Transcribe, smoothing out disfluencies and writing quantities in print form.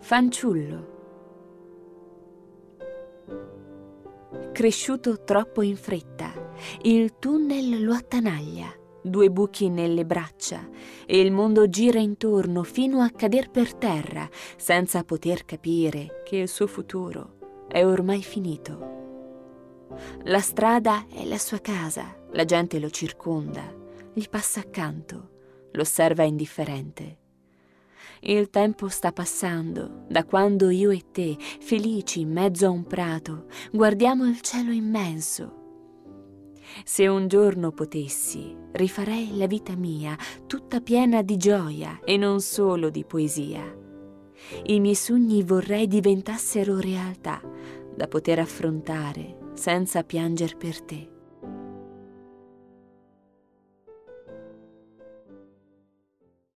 Fanciullo. Cresciuto troppo in fretta, il tunnel lo attanaglia, 2 buchi nelle braccia, e il mondo gira intorno fino a cader per terra, senza poter capire che il suo futuro è ormai finito. La strada è la sua casa, la gente lo circonda, gli passa accanto, lo osserva indifferente. Il tempo sta passando da quando io e te, felici in mezzo a un prato, guardiamo il cielo immenso. Se un giorno potessi, rifarei la vita mia tutta piena di gioia e non solo di poesia. I miei sogni vorrei diventassero realtà, da poter affrontare senza pianger per te.